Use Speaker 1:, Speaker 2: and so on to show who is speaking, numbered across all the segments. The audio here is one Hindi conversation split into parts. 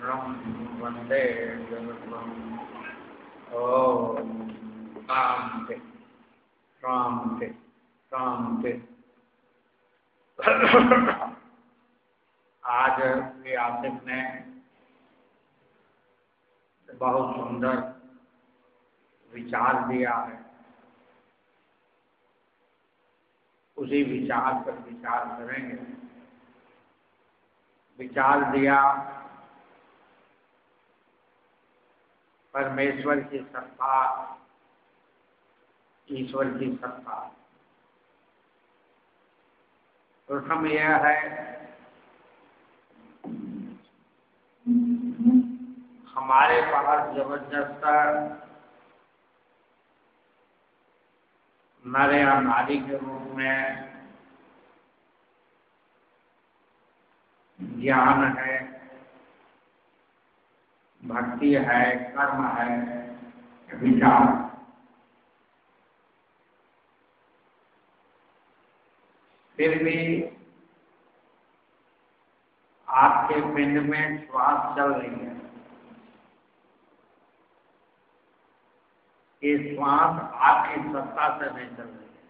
Speaker 1: वंदे जगद्गुरुं। ओम शांति शांति शांति। आज श्री आसिफ ने बहुत सुंदर विचार दिया है, उसी विचार पर विचार करेंगे। विचार दिया परमेश्वर की सत्ता, ईश्वर की सत्ता। प्रथम यह है, हमारे पास जबरदस्त नर या नारी के रूप में ज्ञान है, भक्ति है, कर्म है, विचार। फिर भी आपके पिंड में श्वास चल रही है। ये श्वास आपकी सत्ता से नहीं चल रही है।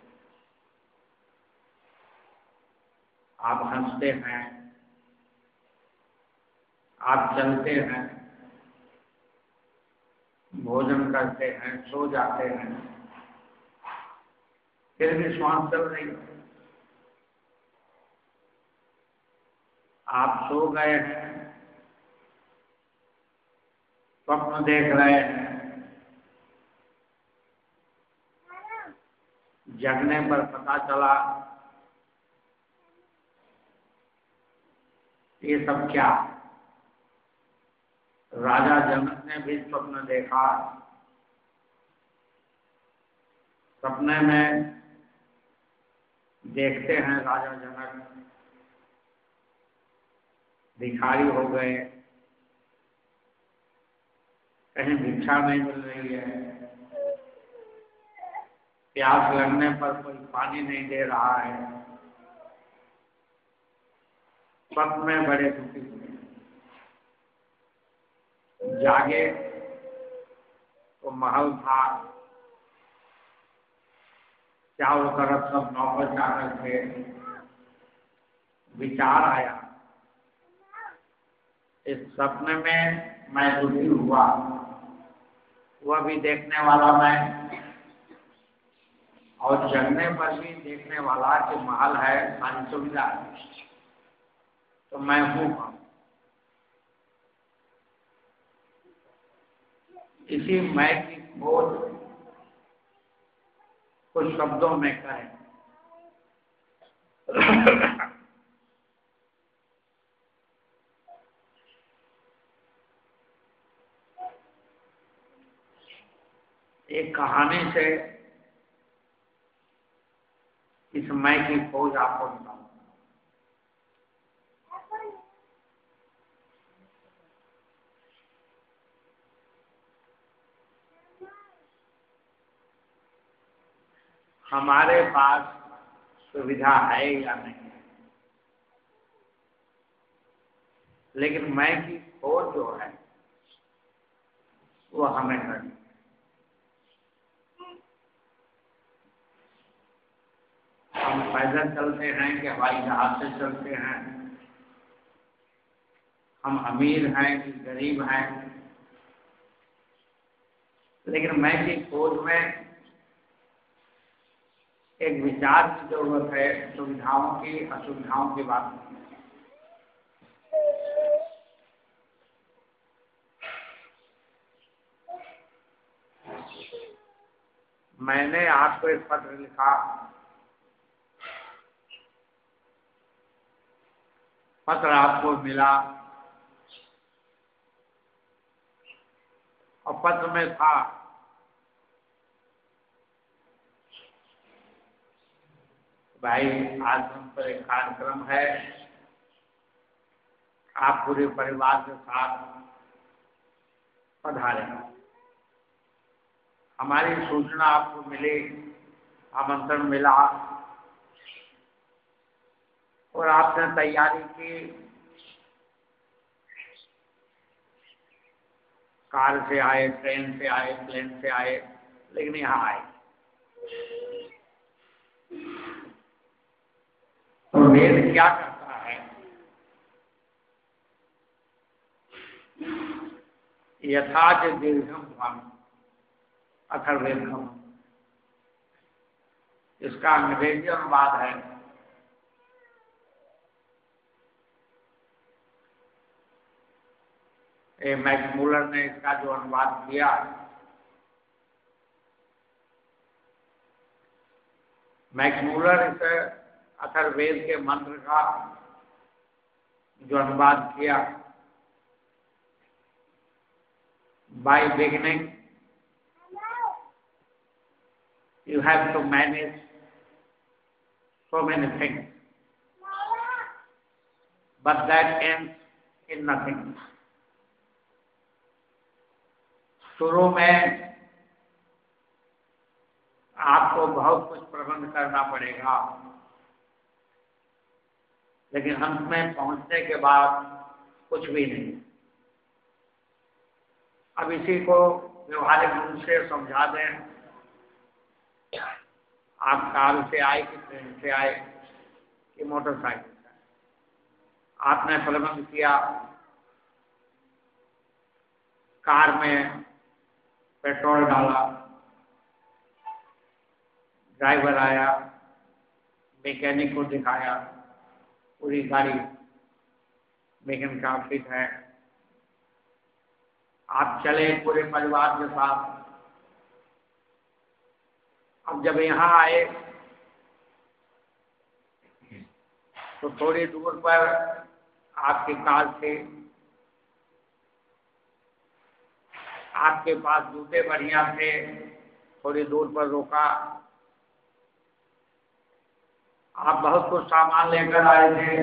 Speaker 1: आप हंसते हैं, आप चलते हैं, भोजन करते हैं, सो जाते हैं, फिर भी श्वास चल रही है। आप सो गए हैं, स्वप्न देख रहे हैं, जगने पर पता चला ये सब क्या। राजा जनक ने भी स्वप्न देखा। सपने में देखते हैं राजा जनक भिखारी हो गए, कहीं भिक्षा नहीं मिल रही है, प्यास लगने पर कोई पानी नहीं दे रहा है। स्वप्न में बड़े दुखी हुए। जागे तो महल था, चारों तरफ सब नौकर चाकर थे। विचार आया, इस सपने में मैं दुखी हुआ, वह भी देखने वाला मैं, और जगने पर भी देखने वाला कि महल है, सारी सुविधा है, तो मैं हूँ। इसी मैं की खोज कुछ शब्दों में करें। एक कहानी से इस मैं की खोज आपको बताऊं। हमारे पास सुविधा है या नहीं है, लेकिन मैं की खोज जो है वो हमें करनी। हम पैदल चलते हैं कि हवाई जहाज से चलते हैं, हम अमीर हैं कि गरीब हैं, लेकिन मैं की खोज में एक विचार की जरूरत है। सुविधाओं की, असुविधाओं की बात नहीं है। मैंने आपको एक पत्र लिखा, पत्र आपको मिला, और पत्र में था भाई आश्रम पर एक कार्यक्रम है, आप पूरे परिवार के साथ पधारे। हमारी सूचना आपको मिली, आमंत्रण मिला, और आपने तैयारी की। कार से आए, ट्रेन से आए, प्लेन से आए, लेकिन यहाँ आए। तो वेद क्या करता है? यथा च दीर्घम ध्वम अथर्वेदम, इसका अंग्रेजी अनुवाद है मैक्स मूलर ने इसका जो अनुवाद किया, मैक्स मूलर इस अथर्ववेद के मंत्र का जो अनुवाद किया, by beginning you have to manage so many things, but that ends in nothing. शुरू में आपको बहुत कुछ प्रबंध करना पड़ेगा, लेकिन अंत में पहुंचने के बाद कुछ भी नहीं। अब इसी को व्यवहारिक रूप से समझा दें। आप कार से आए कि ट्रेन से आए कि मोटरसाइकिल से, आपने प्रबंध किया, कार में पेट्रोल डाला, ड्राइवर आया, मैकेनिक को दिखाया, पूरी गाड़ी मैकेनिक का फिट है, आप चले पूरे परिवार के साथ। अब जब यहाँ आए तो थोड़ी दूर पर आपकी कार थी, आपके पास जूते बढ़िया थे, थोड़ी दूर पर रोका, आप बहुत कुछ सामान लेकर आए थे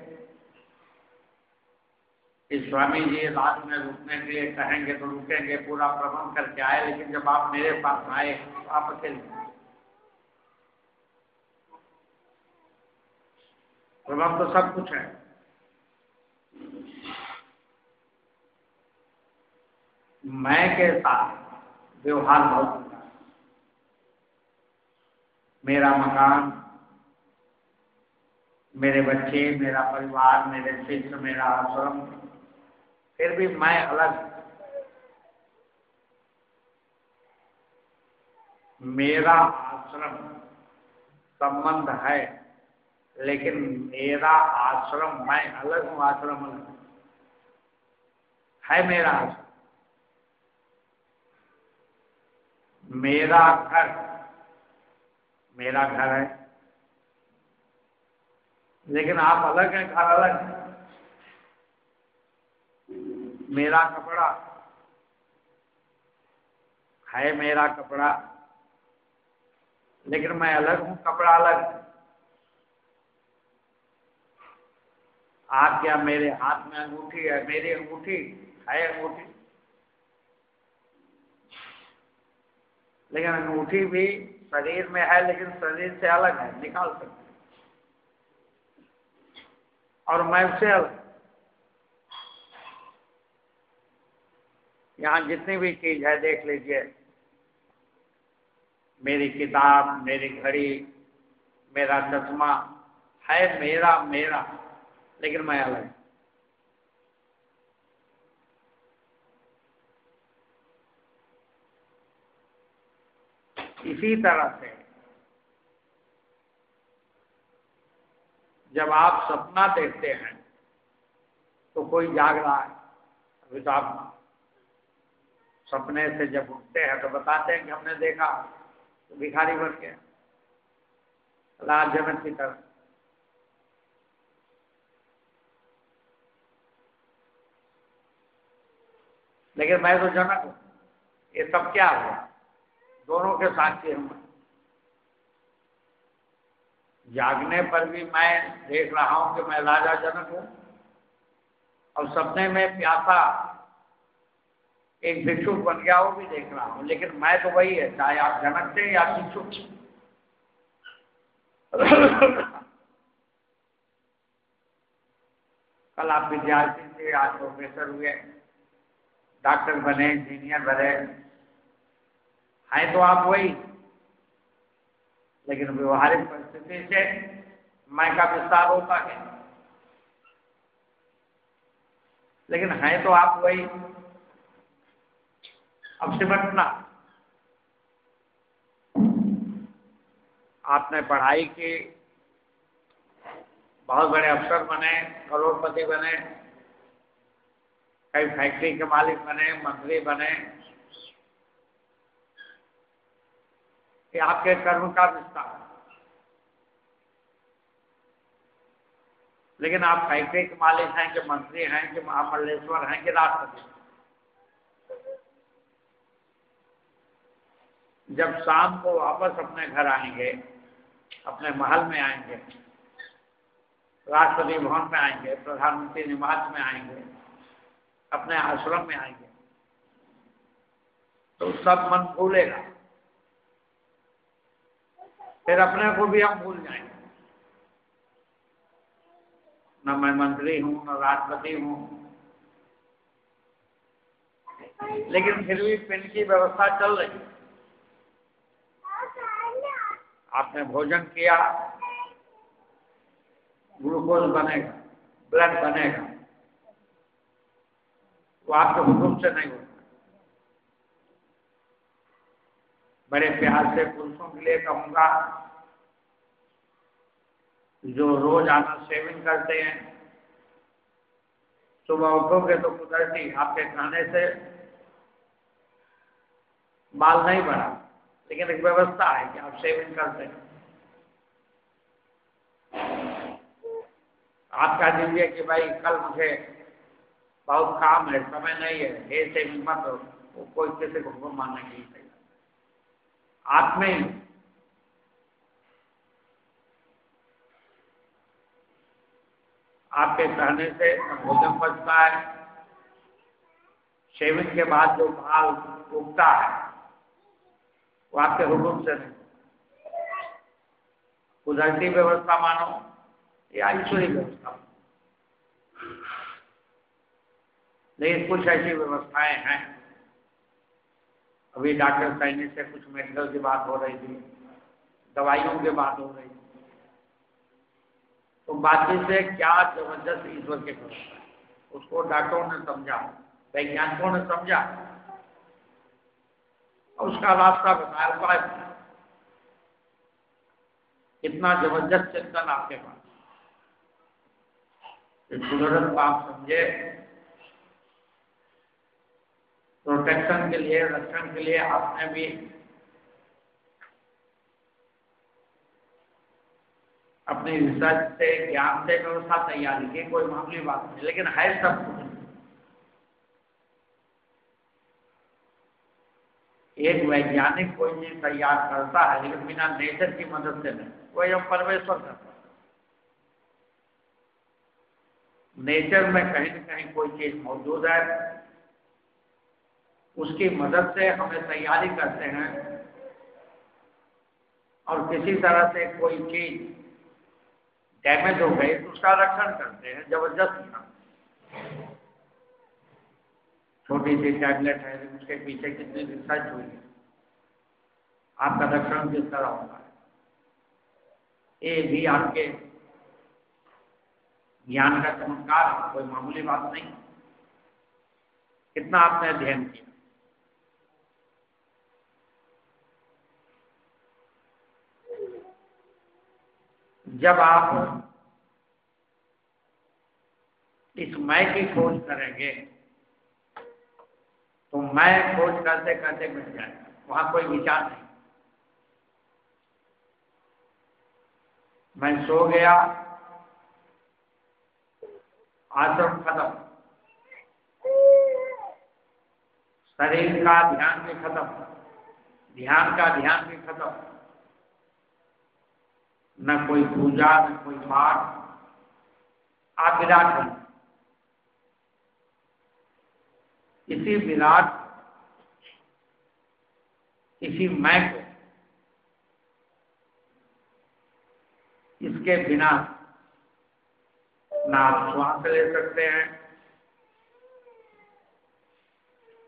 Speaker 1: कि स्वामी जी रात में रुकने के लिए कहेंगे तो रुकेंगे, पूरा प्रबंध करके आए। लेकिन जब आप मेरे पास आए तो आप अकेले, प्रबंध तो सब कुछ है, मैं के साथ व्यवहार बहुत होता है। मेरा मकान, मेरे बच्चे, मेरा परिवार, मेरे शिष्य, मेरा आश्रम, फिर भी मैं अलग। मेरा आश्रम संबंध है, लेकिन मेरा आश्रम, मैं अलग हूँ, आश्रम अलग है। मेरा आश्रम, मेरा घर, मेरा घर है, लेकिन आप अलग हैं, घर अलग है। मेरा कपड़ा है, मेरा कपड़ा, लेकिन मैं अलग हूँ, कपड़ा अलग है। आप क्या, मेरे हाथ में अंगूठी है, मेरी अंगूठी है अंगूठी, लेकिन अंगूठी भी शरीर में है, लेकिन शरीर से अलग है, निकाल सकते, और मैं उससे अलग। यहाँ जितनी भी चीज है देख लीजिए, मेरी किताब, मेरी घड़ी, मेरा चश्मा है, मेरा मेरा, लेकिन मैं अलग। इसी तरह से जब आप सपना देखते हैं तो कोई जाग रहा है। अभी तो आप सपने से जब उठते हैं तो बताते हैं कि हमने देखा, तो भिखारी बन गया, लाल जनक की तरह। लेकिन मैं तो जनक हूं। ये सब क्या हुआ? दोनों के साक्षी हम। जागने पर भी मैं देख रहा हूं कि मैं राजा जनक हूं, और सपने में प्यासा एक भिक्षुक बन गया, वो भी देख रहा हूं, लेकिन मैं तो वही है, चाहे आप जनक थे या भिक्षुक। कल आप विद्यार्थी थे, आज प्रोफेसर हुए, डॉक्टर बने, इंजीनियर बने, हैं तो आप वही, लेकिन व्यवहारिक परिस्थिति से मैं का विस्तार होता है। लेकिन हैं तो आप वही। अब सिमटना, आपने पढ़ाई की, बहुत बड़े अफसर बने, करोड़पति बने, कई फैक्ट्री के मालिक बने, मंत्री बने, ये आपके कर्म का विस्तार। लेकिन आप फैक्ट्री के मालिक हैं कि मंत्री हैं कि महामंडलेश्वर हैं कि राष्ट्रपति, जब शाम को वापस अपने घर आएंगे, अपने महल में आएंगे, राष्ट्रपति भवन में आएंगे, प्रधानमंत्री निवास में आएंगे, अपने आश्रम में आएंगे, तो सब मन भूलेगा, फिर अपने को भी हम भूल जाएंगे। न मैं मंत्री हूं, न राष्ट्रपति हूं, लेकिन फिर भी पिंड की व्यवस्था चल रही है। आपने भोजन किया, ग्लूकोज बनेगा, ब्लड बनेगा, वो आपके हुक्म से नहीं होता। बड़े प्यार से पुरुषों के लिए कहूंगा, जो रोजाना सेवन करते हैं, सुबह उठोगे तो कुदरती आपके खाने से बाल नहीं बढ़ा, लेकिन एक व्यवस्था है कि आप सेवन करते हैं। आप कह दीजिए कि भाई कल मुझे बहुत काम है, समय नहीं है, हे सेवन मत हो, वो कोई किसी को हुक्म मानने की नहीं। आप में आपके कहने से भोजन पचता है, सेवन के बाद जो बाल उगता है वो आपके हुक्म से नहीं। कुदरती व्यवस्था मानो या ईश्वरी व्यवस्था, लेकिन कुछ ऐसी व्यवस्थाएं हैं। अभी डॉक्टर सैनी से कुछ मेडिकल की बात हो रही थी, दवाइयों की बात हो रही थी, तो बातचीत से क्या जबरदस्त ईश्वर के व्यवस्था है, उसको डॉक्टरों ने समझा, वैज्ञानिकों ने समझा और उसका रास्ता बताया, उपाय बताया। इतना जबरदस्त चिंतन आपके पास, कुदरत को आप समझे, प्रोटेक्शन के लिए, रक्षण के लिए आपने भी अपनी रिसर्च से, ज्ञान से व्यवस्था तैयारी की, कोई मामूली बात नहीं, लेकिन है सब कुछ। एक वैज्ञानिक कोई चीज तैयार करता है, लेकिन बिना नेचर की मदद से नहीं, वही हम परमेश्वर करता है। नेचर में कहीं न कहीं कोई चीज मौजूद है, उसकी मदद से हमें तैयारी करते हैं, और किसी तरह से कोई चीज डैमेज हो गई तो उसका रक्षण करते हैं जबरदस्ती। छोटी सी टैबलेट है, उसके पीछे कितनी रिसर्च हुई है, आपका रक्षण किस तरह होता है, ये भी आपके ज्ञान का चमत्कार है, कोई मामूली बात नहीं। कितना आपने अध्ययन किया। जब आप इस मैं की खोज करेंगे तो मैं खोज करते करते मिट जाएगा, वहां कोई विचार नहीं। मैं सो गया, आश्रम खत्म, शरीर का ध्यान भी खत्म, ध्यान का ध्यान भी खत्म, न कोई पूजा, न कोई पाठ, आप विराट बन। इसी विराट, इसी मैं को, इसके बिना ना आप श्वास ले सकते हैं,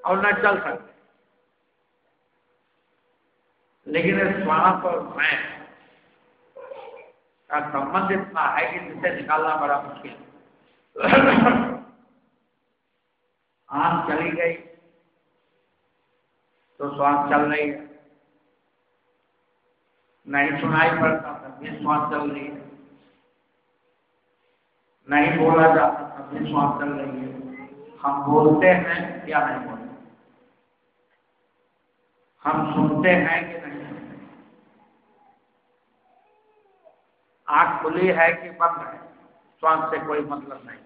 Speaker 1: और न चल सकते। लेकिन इस श्वास और मैं का संबंध इतना है कि जिसे निकालना बड़ा मुश्किल है। आंख चली गई तो श्वास चल रही है, नहीं सुनाई पड़ता तब भी श्वास चल रही है, नहीं बोला जाता तब भी श्वास चल रही है। हम बोलते हैं या नहीं बोलते, हम सुनते हैं कि नहीं सुनते, आंख खुली है कि बंद है, श्वास से कोई मतलब नहीं।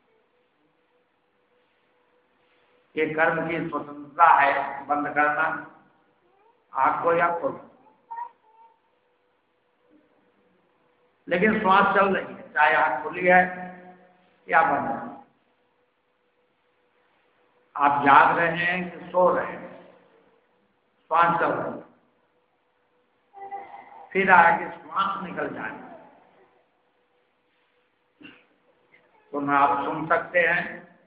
Speaker 1: ये कर्म की स्वतंत्रता है, बंद करना आंख को या खोलना। लेकिन श्वास चल रही है, चाहे आंख खुली है या बंद है। आप जाग रहे हैं कि सो रहे हैं, श्वास चल रही है। फिर आगे श्वास निकल जाए तो ना आप सुन सकते हैं,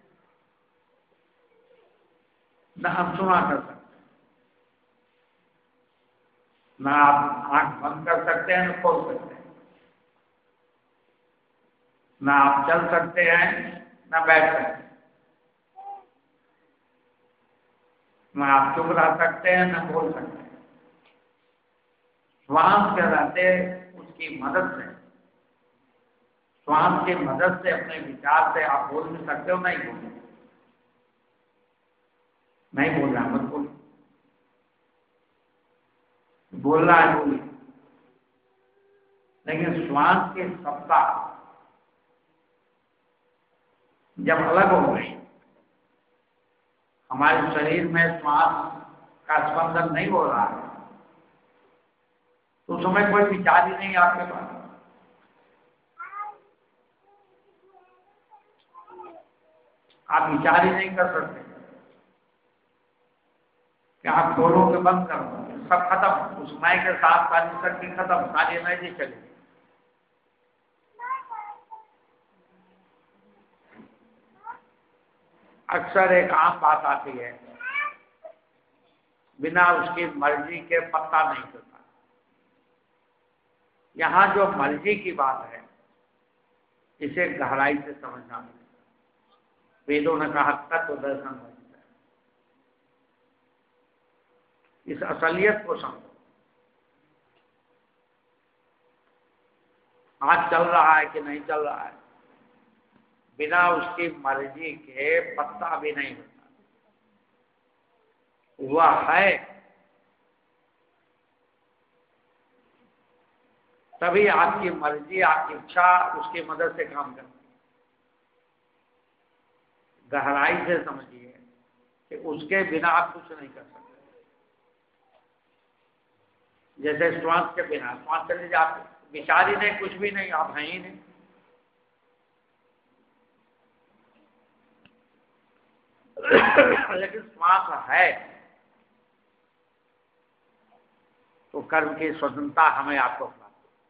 Speaker 1: न हम सुना कर सकते हैं, न आप आंख बंद कर सकते हैं न खोल सकते हैं, न आप चल सकते हैं न बैठ सकते हैं, न आप चुप रह सकते हैं न बोल सकते हैं। श्वास के रहते उसकी मदद से, श्वास की मदद से अपने विचार से आप बोल भी सकते हो, नहीं बोल सकते, नहीं बोल रहा मत बोल, बोल रहा है बोलिए। लेकिन श्वास की सत्ता जब अलग हो गई, हमारे शरीर में श्वास का स्पंदन नहीं हो रहा है, तो उस समय कोई विचार ही नहीं आपके पास। आप विचार ही नहीं कर सकते कि आप खोलो के बंद करो, सब खत्म। उस मैं के साथ सारी शक्ति खत्म, सारी एनर्जी चली। अक्सर एक आम बात आती है, बिना उसकी मर्जी के पत्ता नहीं हिलता। यहाँ जो मर्जी की बात है, इसे गहराई से समझना है। वेदों ने कहा तत्व दर्शन होता है, इस असलियत को समझो। हाथ चल रहा है कि नहीं चल रहा है, बिना उसकी मर्जी के पत्ता भी नहीं होता। वह है तभी आपकी मर्जी, आपकी इच्छा उसकी मदद से काम करती है। गहराई से समझिए कि उसके बिना आप कुछ नहीं कर सकते। जैसे श्वास के बिना, श्वास चले जाए, आप विचार ही नहीं, कुछ भी नहीं, आप हैं ही नहीं। लेकिन श्वास है तो कर्म की स्वतंत्रता हमें आपको प्राप्त।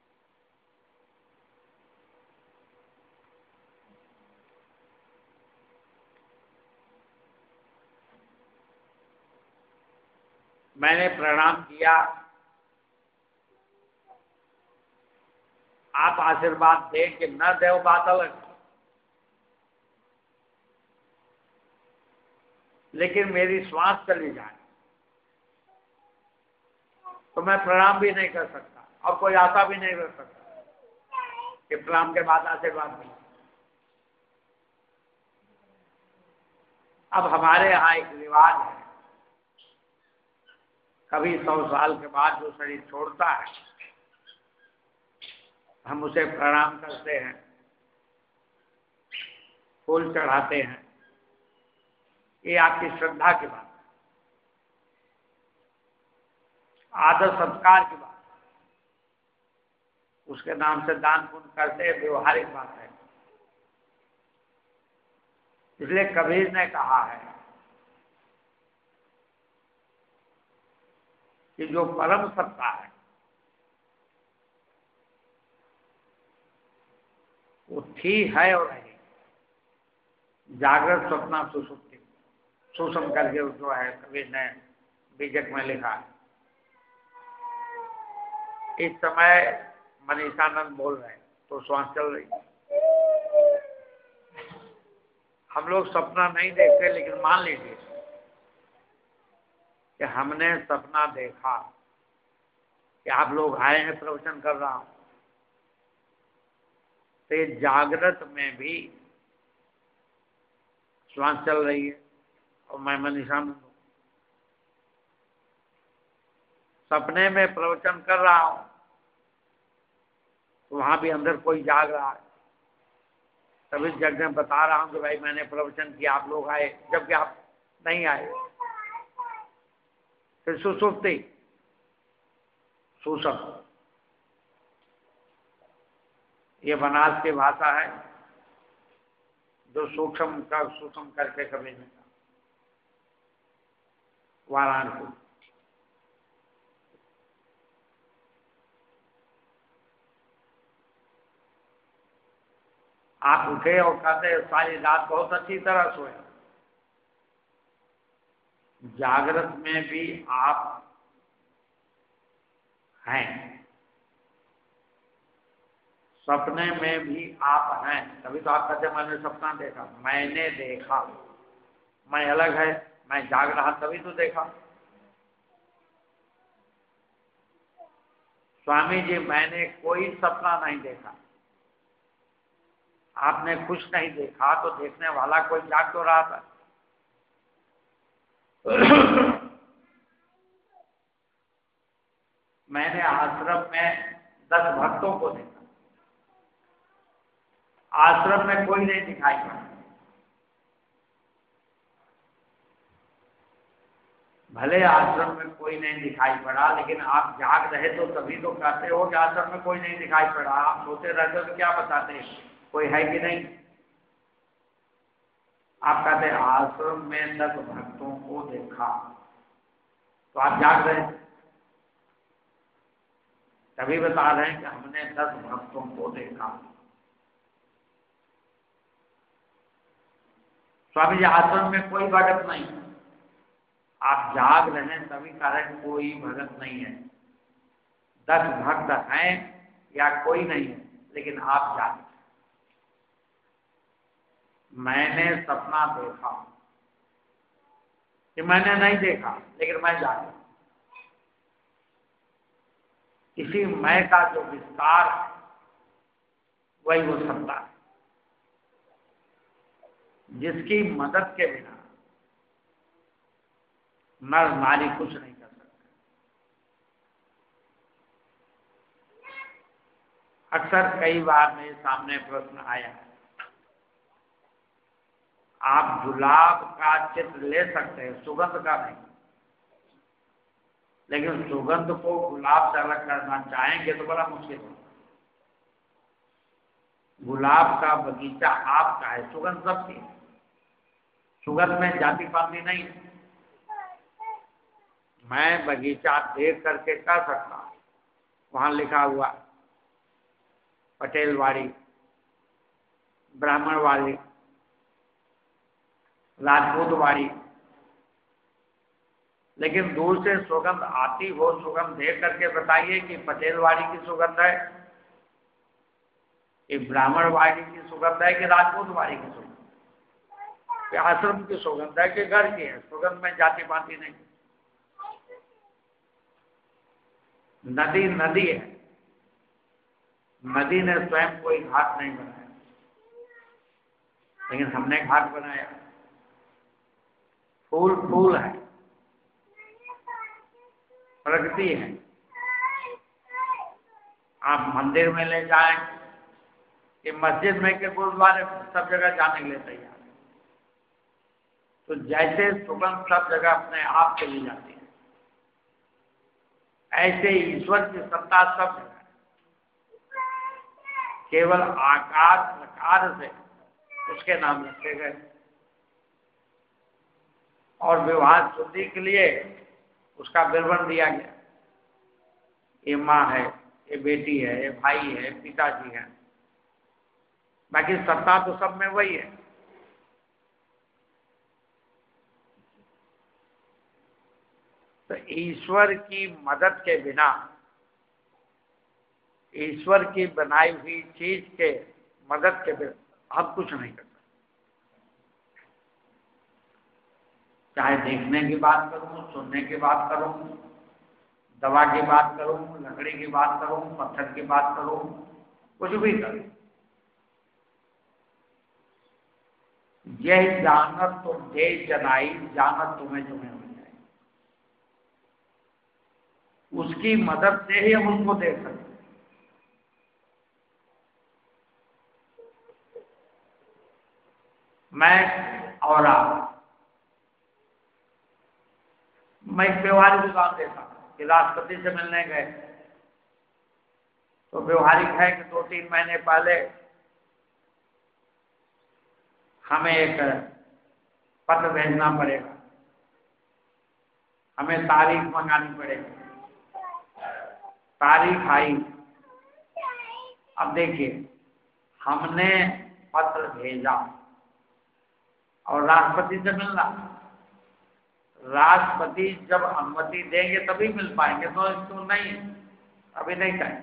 Speaker 1: मैंने प्रणाम किया, आप आशीर्वाद दें कि न दे बात अलग, लेकिन मेरी श्वास चली जाए तो मैं प्रणाम भी नहीं कर सकता और कोई आशा भी नहीं कर सकता कि प्रणाम के बाद आशीर्वाद मिले। अब हमारे यहाँ एक रिवाज है, कभी 100 साल के बाद जो शरीर छोड़ता है, हम उसे प्रणाम करते हैं, फूल चढ़ाते हैं। ये आपकी श्रद्धा की बात है, आदर सत्कार की बात है, उसके नाम से दान पुण्य करते व्यवहारिक बात है। इसलिए कबीर ने कहा है कि जो परम सत्ता है वो थी, है और रहेगी, जागृत स्वप्न सुषुप्ति। सुषम करके जो है कबीर ने बीजक में लिखा है। इस समय मनीषानंद बोल रहे हैं तो श्वास चल रही है। हम लोग सपना नहीं देखते, लेकिन मान लीजिए कि हमने सपना देखा कि आप लोग आए हैं, प्रवचन कर रहा हूं, तो जागृत में भी श्वास चल रही है और मैं मनीषानंद हूं। सपने में प्रवचन कर रहा हूं तो वहां भी अंदर कोई जाग रहा है, तभी जगह बता रहा हूं कि भाई मैंने प्रवचन किया, आप लोग आए, जबकि आप नहीं आए। फिर सुसुप्ति, सुषम, ये बनारस की भाषा है जो सूक्ष्म का सूक्ष्म करके कभी नहीं कहा। वाराणसी, आप उठे और कहते सारी रात बहुत अच्छी तरह सोए। जागृत में भी आप हैं, सपने में भी आप हैं। तभी तो आप कहते मैंने सपना देखा, मैंने देखा। मैं अलग है, मैं जाग रहा तभी तो देखा। स्वामी जी, मैंने कोई सपना नहीं देखा। आपने कुछ नहीं देखा तो देखने वाला कोई जाग तो रहा था। मैंने आश्रम में 10 भक्तों को देखा। आश्रम में कोई नहीं दिखाई पड़ा। भले आश्रम में कोई नहीं दिखाई पड़ा, लेकिन आप जाग रहे तो तभी तो कहते हो कि आश्रम में कोई नहीं दिखाई पड़ा। आप सोते रहते तो क्या बताते कोई है कि नहीं। आप कहते आश्रम में 10 भक्तों को देखा, तो आप जाग रहे, तभी बता रहे हैं कि हमने 10 भक्तों को देखा। स्वामी जी, आश्रम में कोई भगत नहीं, आप जाग रहे हैं तभी कारण कोई भगत नहीं है। 10 भक्त हैं या कोई नहीं है, लेकिन आप जाग। मैंने सपना देखा कि मैंने नहीं देखा, लेकिन मैं जागा। इसी मैं का जो विस्तार है वही वो सत्ता है, जिसकी मदद के बिना नर नारी कुछ नहीं कर सकते। अक्सर कई बार मेरे सामने प्रश्न आया है, आप गुलाब का चित्र ले सकते हैं, सुगंध का नहीं, लेकिन सुगंध को गुलाब से अलग करना चाहेंगे तो बड़ा मुश्किल होगा। गुलाब का बगीचा आपका है, सुगंध सबकी है, सुगंध में जाति पाति नहीं। मैं बगीचा देख करके कर सकता हूं, वहां लिखा हुआ पटेलवाड़ी, ब्राह्मणवाड़ी, राजपूतवाड़ी, लेकिन दूर से सुगंध आती हो, सुगंध देख करके बताइए कि पटेलवाड़ी की सुगंध है, कि ब्राह्मणवाड़ी की सुगंध है, कि राजपूतवाड़ी की सुगंध, कि आश्रम की सुगंध है, कि घर की है। सुगंध में जाति पाति नहीं। नदी नदी है, नदी ने स्वयं कोई घाट नहीं बनाया, लेकिन हमने घाट बनाया। फूल फूल है, प्रकृति है। आप मंदिर में ले जाएं कि मस्जिद में के गुरुद्वारे सब जगह जाने के लिए तैयार है। तो जैसे सुगंध सब जगह अपने आप चली जाती है, ऐसे ईश्वर की सत्ता सब जगह। केवल आकार प्रकार से उसके नाम रखे गए, और विवाह शुद्धि के लिए उसका विवरण दिया गया। ये माँ है, ये बेटी है, ये भाई है, पिताजी है, बाकी सत्ता तो सब में वही है। तो ईश्वर की मदद के बिना, ईश्वर की बनाई हुई चीज के मदद के बिना हम कुछ नहीं कर सकते। चाहे देखने की बात करूं, सुनने की बात करूं, दवा की बात करूं, लकड़ी की बात करूं, पत्थर की बात करूं, कुछ भी करूं, यह जानत तो दे जनाई, जानत तुम्हें तुम्हें हो जाए। उसकी मदद से ही हम उसको देख सकते हैं। मैं और आप, मैं एक व्यवहारिक उदाहरण देता हूं कि राष्ट्रपति से मिलने गए, तो व्यवहारिक है कि 2-3 महीने पहले हमें एक पत्र भेजना पड़ेगा, हमें तारीख मंगानी पड़ेगी। तारीख आई, अब देखिए हमने पत्र भेजा और राष्ट्रपति से मिलना, राष्ट्रपति जब अनुमति देंगे तभी मिल पाएंगे, तो नहीं, अभी नहीं कहें।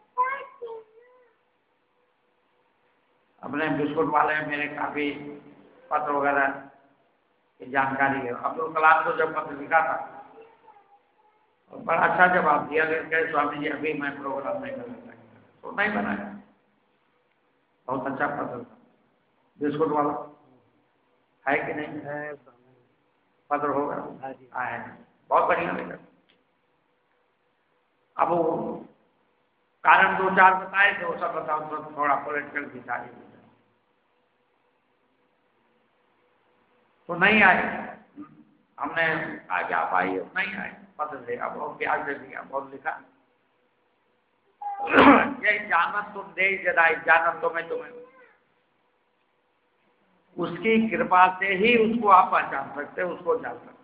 Speaker 1: अपने बिस्कुट वाले मेरे काफी पत्र वगैरह की जानकारी है। अब्दुल कलाम को जब पत्र लिखा था और बड़ा अच्छा जवाब दिया, लेकिन स्वामी जी अभी मैं प्रोग्राम नहीं कर सकता, तो नहीं बनाया। बहुत अच्छा पत्र था। बिस्कुट वाला है कि नहीं है, पत्र होगा, आए बहुत बढ़िया लिखा। अब वो कारण 2-4 बताए थे, वो सब बताओ, तो थोड़ा पॉलिटिकल की सारी तो नहीं आए। हमने कहा कि आप आइए, नहीं आए, पत्र देगा, बहुत प्यार से दिया, बहुत लिखा। ये जानत तुम दे जदाई, जानत तो मैं तुम्हें, उसकी कृपा से ही उसको आप पहचान सकते, उसको जान सकते।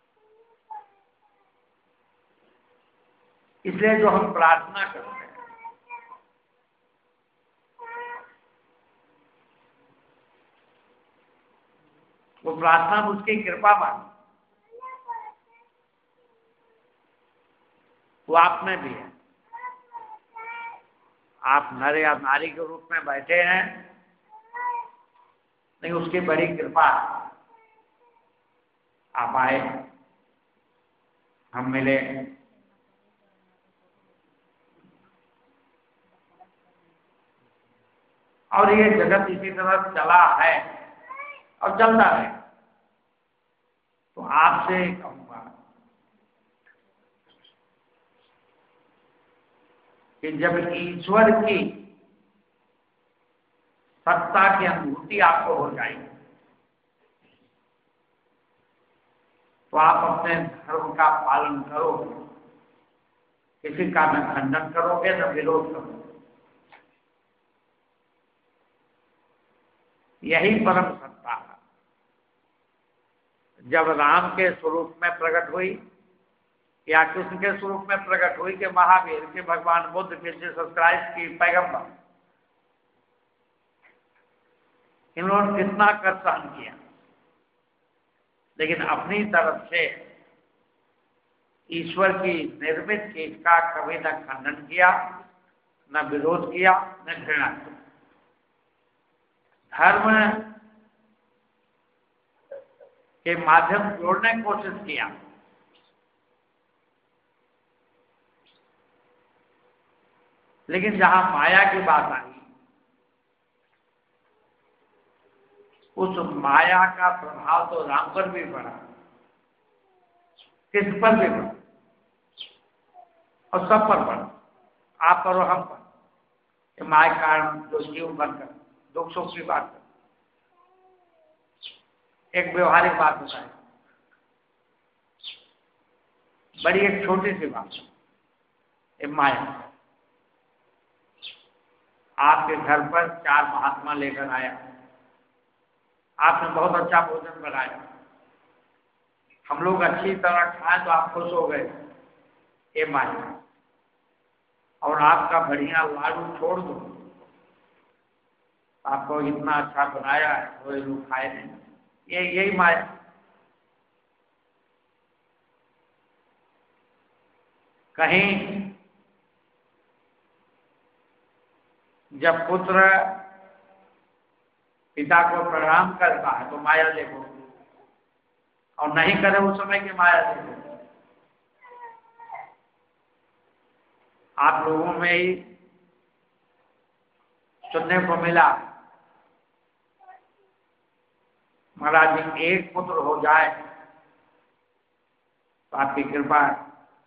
Speaker 1: इसलिए जो हम प्रार्थना करते हैं, वो प्रार्थना उसकी कृपा मान, वो आप में भी है। आप नर या नारी के रूप में बैठे हैं, नहीं, उसकी बड़ी कृपा है। आप आए, हम मिले, और ये जगत इसी तरह चला है और चलता है। तो आपसे कहूंगा कि जब ईश्वर की सत्ता की अनुभूति आपको हो जाएगी, तो आप अपने धर्म का पालन करोगे, किसी का न खंडन करोगे न विरोध करोगे। यही परम सत्ता है। जब राम के स्वरूप में प्रकट हुई या कृष्ण के स्वरूप में प्रकट हुई, कि महावीर, के भगवान बुद्ध, के जीसस क्राइस्ट, की पैगंबर, इन्होंने कितना कष्ट सहन किया, लेकिन अपनी तरफ से ईश्वर की निर्मित चीज का कभी न खंडन किया, न विरोध किया, न घृणा किया। धर्म के माध्यम जोड़ने की कोशिश किया, लेकिन जहां माया की बात आई, उस माया का प्रभाव तो राम पर भी पड़ा, किस पर भी पड़ा, और सब पर पड़ा, आप पर और हम पर। माया के कारण जो जीव बनकर दुख सुख की बात कर। एक व्यवहारिक बात बताए, बड़ी एक छोटी सी बात, एक माया। आपके घर पर 4 महात्मा लेकर आया, आपने बहुत अच्छा भोजन बनाया, हम लोग अच्छी तरह खाएं तो आप खुश हो गए, ये माया। और आपका बढ़िया लाडू छोड़ दो, आपको इतना अच्छा बनाया है, कोई लोग खाए नहीं, यही माया। कहीं जब पुत्र पिता को प्रणाम करता है तो माया देखो, और नहीं करे उस समय की माया देखो। आप लोगों में ही सुनने को मिला, महाराज जी एक पुत्र हो जाए तो आपकी कृपा है।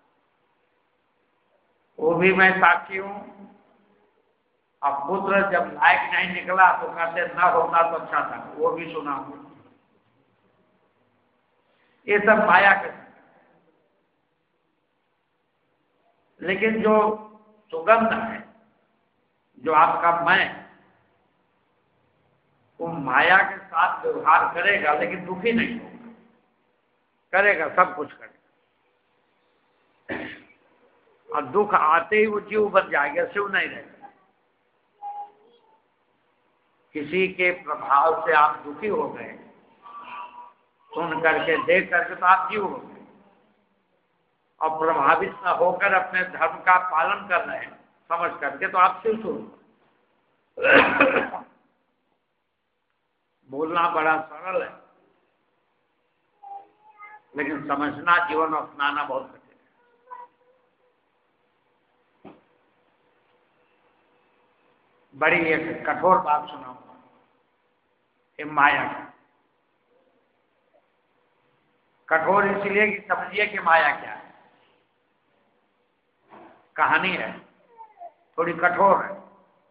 Speaker 1: वो भी मैं साक्षी हूं। अब पुत्र जब लायक नहीं निकला तो कहते न होता तो अच्छा था, वो भी सुना। ये सब माया के, लेकिन जो सुगंध है, जो आपका मैं, वो माया के साथ व्यवहार करेगा लेकिन दुखी नहीं होगा, करेगा सब कुछ करेगा, और दुख आते ही वो जीव बन जाएगा, शिव नहीं रहेगा। किसी के प्रभाव से आप दुखी हो गए, सुन करके देख करके, तो आप जीव हो गए, और प्रभावित न होकर अपने धर्म का पालन कर रहे हैं समझ करके, तो आप शिव स्वरूप। बोलना बड़ा सरल है, लेकिन समझना, जीवन अपनाना बहुत कठिन है। बड़ी एक कठोर बात सुनाऊंगा, ये माया का। कठोर इसलिए कि समझिए कि माया क्या है। कहानी है, थोड़ी कठोर है।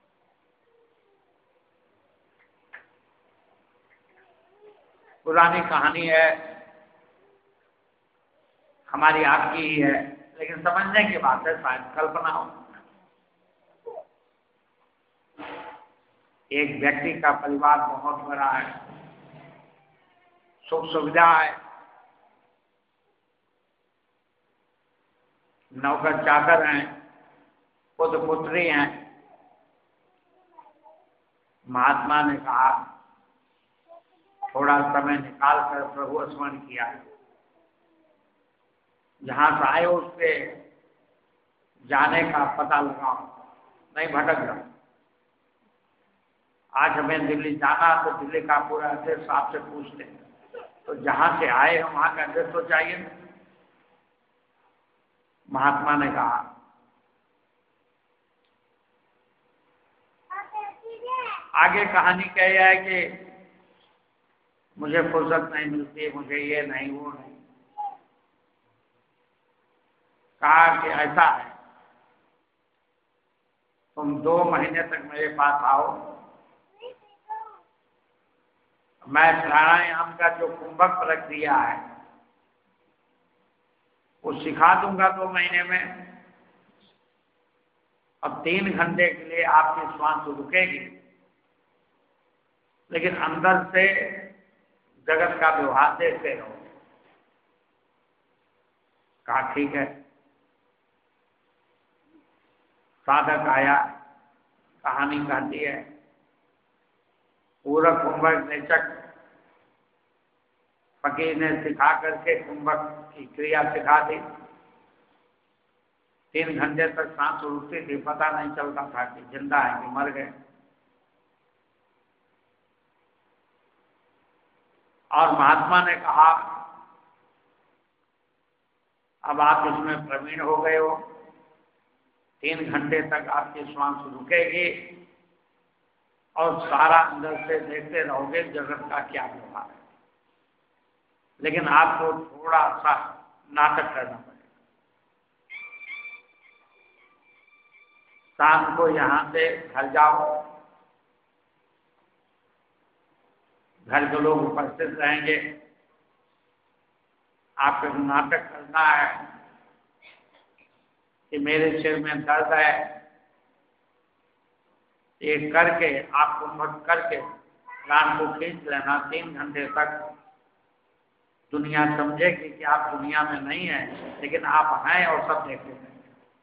Speaker 1: पुरानी कहानी है, हमारी आपकी ही है, लेकिन समझने की बात है, शायद कल्पना हो। एक व्यक्ति का परिवार बहुत बड़ा है, सुख सुविधा है, नौकर चाकर हैं, पुत्र पुत्री हैं। महात्मा ने कहा थोड़ा समय निकाल कर प्रभु स्मरण किया, जहां से आए उससे जाने का पता लगाओ, नहीं भटक जाओ। आज हमें दिल्ली जाना, तो दिल्ली का पूरा एड्रेस आपसे पूछते हैं, तो जहां से आए हम वहां का एड्रेस तो चाहिए ना। महात्मा ने कहा आगे कहानी क्या है कि मुझे फुर्सत नहीं मिलती, मुझे ये नहीं वो नहीं। कहा कि ऐसा है, तुम 2 महीने तक मेरे पास आओ, मैं प्राणायाम का जो कुंभक प्रक्रिया है वो सिखा दूंगा 2 महीने में। अब 3 घंटे के लिए आपकी श्वास रुकेगी, लेकिन अंदर से जगत का व्यवहार देखते रहो। कहा ठीक है। साधक आया, कहानी कहती है, पूरा कुंभक नेचक फकीर ने सिखा करके कुंभक की क्रिया सिखा दी। 3 घंटे तक सांस रुकती थी, पता नहीं चलता था कि जिंदा है कि मर गए। और महात्मा ने कहा अब आप इसमें प्रवीण हो गए हो, 3 घंटे तक आपकी श्वास रुकेगी और सारा अंदर से देखते रहोगे जगत का क्या व्यवहार है, लेकिन आपको थोड़ा सा नाटक करना पड़ेगा। शाम को यहां से घर जाओ, घर के लोग उपस्थित रहेंगे, आपको नाटक करना है कि मेरे सिर में दर्द है। ये करके आप कुंभक करके कान को खींच लेना। 3 घंटे तक दुनिया समझेगी कि आप दुनिया में नहीं है, लेकिन आप हैं और सब देखते हैं।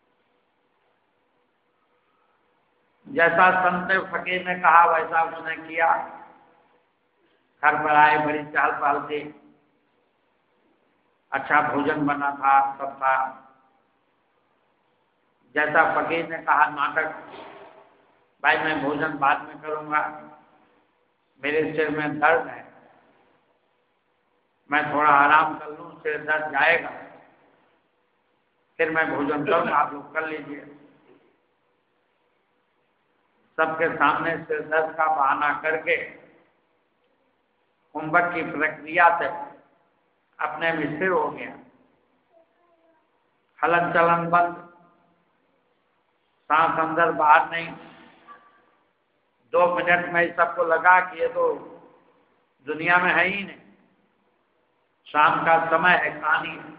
Speaker 1: जैसा संत फकीर ने कहा वैसा उसने किया। घर पर आए, बड़ी चाल पाल थी, अच्छा भोजन बना था, सब था। जैसा फकीर ने कहा नाटक, भाई मैं भोजन बाद में करूंगा, मेरे सिर में दर्द है, मैं थोड़ा आराम कर लूं, सिर दर्द जाएगा, फिर मैं भोजन करूंगा, आप लोग कर लीजिए। सबके सामने सिर दर्द का बहाना करके कुंभक की प्रक्रिया से अपने में स्थिर हो गया। हलन चलन बंद, सांस अंदर बाहर नहीं। 2 मिनट में सबको लगा कि ये तो दुनिया में है ही नहीं, शाम का समय है, कहानी है,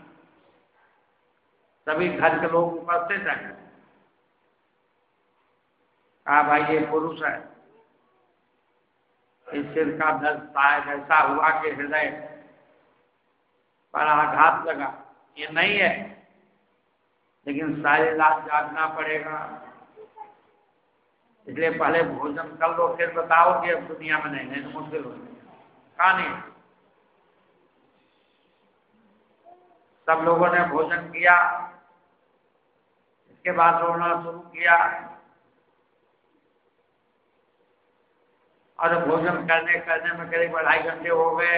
Speaker 1: सभी घर के लोग उपस्थित हैं। कहा भाई ये पुरुष है, इस सिर का दर्द शायद ऐसा हुआ कि हृदय पर आघात लगा, ये नहीं है, लेकिन सारी रात जागना पड़ेगा, इसलिए पहले भोजन कर लो, फिर बताओ कि अब दुनिया में नहीं तो मुश्किल हो जाएगा। कहानी सब लोगों ने भोजन किया, इसके बाद रोना शुरू किया, और भोजन करने करने में करीब 2.5 घंटे हो गए।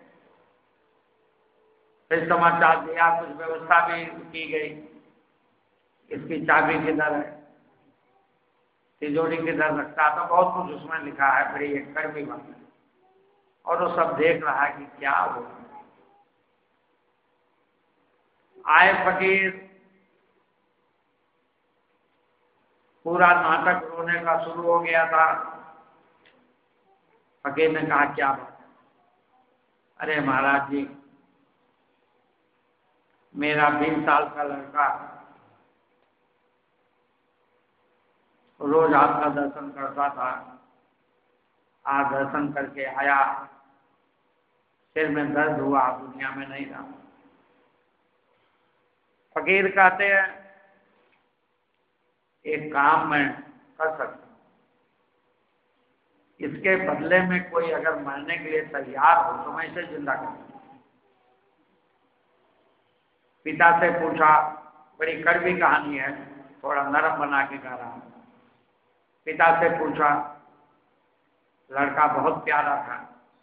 Speaker 1: फिर समाचार दिया, कुछ व्यवस्था भी की गई, इसकी चाबी किधर है, तिजोरी किधर रखता, तो बहुत कुछ उसमें लिखा है, बड़ी एक कड़वी बात है। और वो सब देख रहा है कि क्या हो। आए फकीर, पूरा नाटक रोने का शुरू हो गया था। फकीर ने कहा क्या बात है? अरे महाराज जी, मेरा 20 साल का लड़का रोज आपका दर्शन करता था, आज दर्शन करके आया, सिर में दर्द हुआ, दुनिया में नहीं रहा। फकीर कहते हैं एक काम मैं कर सकता हूं, इसके बदले में कोई अगर मरने के लिए तैयार हो तो मैं इसे जिंदा कर दूं। पिता से पूछा, बड़ी कड़वी कहानी है, थोड़ा नरम बना के गा रहा हूं। पिता से पूछा, लड़का बहुत प्यारा था,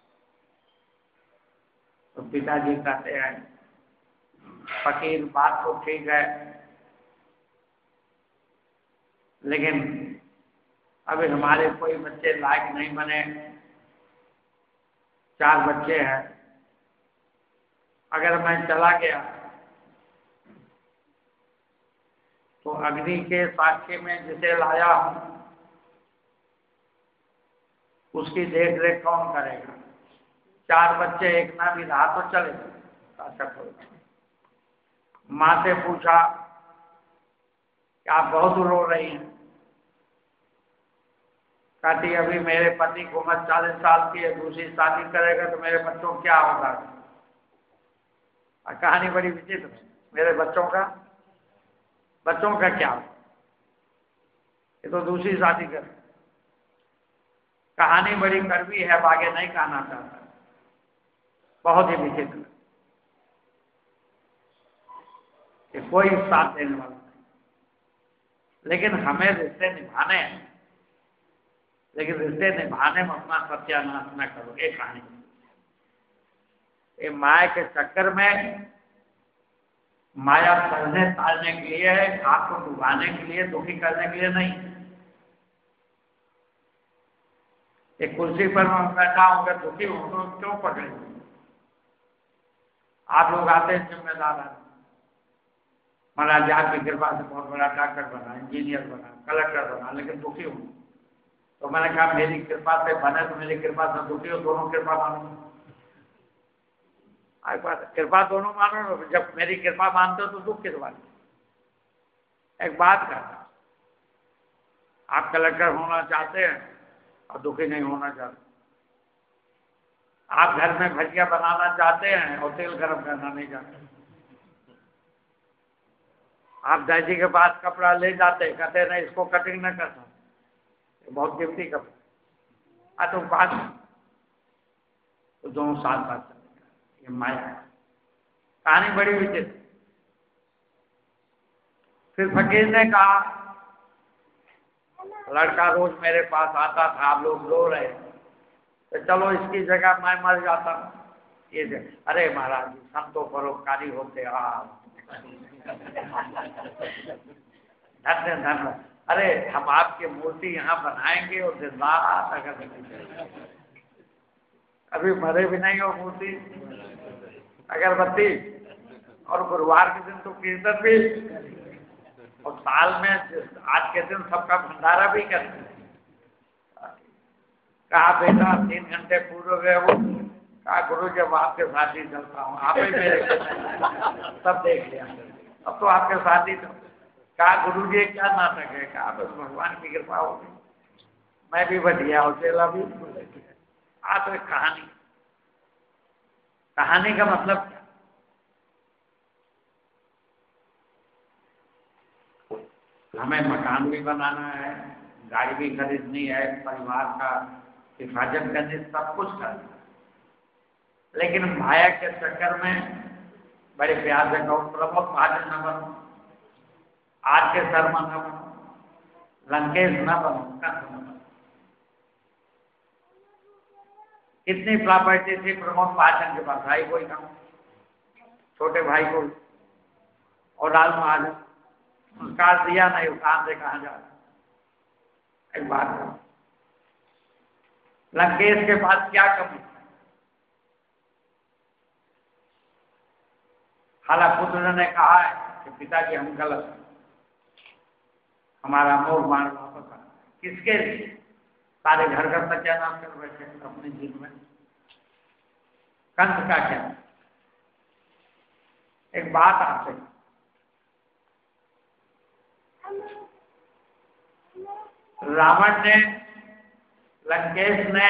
Speaker 1: तो पिताजी कहते हैं फकीर बात तो ठीक है, लेकिन अभी हमारे कोई बच्चे लायक नहीं बने, 4 बच्चे हैं, अगर मैं चला गया तो अग्नि के साक्षी में जिसे लाया हूं उसकी देख रेख कौन करेगा? 4 बच्चे एक ना भी रहा तो चलेगा। अच्छा कोई माँ से पूछा कि आप बहुत रो रही हैं। कहती अभी मेरे पति को उम्र 40 साल की है, दूसरी शादी करेगा तो मेरे बच्चों को क्या होगा? कहानी बड़ी विचित्र है। मेरे बच्चों का क्या होगा? ये तो दूसरी शादी कर। कहानी बड़ी कड़वी है, आगे नहीं कहना चाहता, बहुत ही विचित्र। कोई साथ देने वाला नहीं, लेकिन हमें रिश्ते निभाने हैं, लेकिन रिश्ते निभाने में अपना सत्यानाश न करो। एक कहानी, ये माया के चक्कर में, माया करने टालने के लिए है, आपको डुबाने के लिए, दुखी करने के लिए नहीं। एक कुर्सी पर मैं बैठा हूं, अगर दुखी हूं तो क्यों पकड़े? आप लोग आते हैं जिम्मेदार है, महाराज आपकी कृपा से बहुत बड़ा डॉक्टर बना, इंजीनियर बना, कलेक्टर बना, लेकिन दुखी हूं। तो मैंने कहा मेरी कृपा से बने तो मेरी कृपा से दुखी हो, दोनों कृपा मानो। कृपा दोनों मानो, जब मेरी कृपा मानते हो तो दुख किस बात? एक बात का, आप कलेक्टर होना चाहते हैं और दुखी नहीं होना चाहते, आप घर में भजिया बनाना चाहते हैं और तेल गर्म करना नहीं चाहते, आप दर्जी के पास कपड़ा ले जाते, कहते नहीं इसको कटिंग न करना, बहुत कीमती कपड़ा, तो बात तो दोनों साथ बात चलेगा। ये माया है। कहानी बड़ी विचित्र। फिर फकीर ने कहा, लड़का रोज मेरे पास आता था, आप लोग रो रहे, तो चलो इसकी जगह मैं मर जाता हूँ। ये अरे महाराज जी, संतों परोपकारी होते आप, धन्य धन्य। अरे हम आपकी मूर्ति यहाँ बनाएंगे और दिन रात अभी मरे भी नहीं हो मूर्ति, अगरबत्ती, और गुरुवार के दिन तो कीर्तन भी, और साल में आज के दिन सबका भंडारा भी करते हैं। कहा बेटा 3 घंटे पूरे गए हो, कहा गुरु जब आपके साथ ही चलता हूँ, आप ही मेरे सब देख लिया, अब तो आपके साथ ही चलता। कहा गुरु जी क्या नाटक है? कहा बस भगवान की कृपा होगी, मैं भी बढ़िया हो, चेला भी। तो एक कहानी, कहानी का मतलब क्या? हमें मकान भी बनाना है, गाड़ी भी खरीदनी है, परिवार का हिफाजत करनी, सब कुछ करना है, लेकिन माया के चक्कर में बड़े प्यार से कहो, प्रमुख महाजन न बनो, आज के शर्मा न बनो, लंकेश न बनो, कंस न बनो। कितनी प्रॉपर्टी थी प्रमुख महाजन के पास? भाई कोई काम, छोटे भाई को और लाल महाजन, संस्कार दिया नहीं, कहां से कहां जा। एक बात करो, लंकेश के पास क्या कमी? हालांकि पुत्र ने कहा है कि पिताजी हम गलत हैं, हमारा मोह मान वापस आ। किसके लिए? सारे घर का सत्यानाश कर बैठे अपने जीवन में। कंस का क्या? एक बात आपसे, रावण ने, लंकेश ने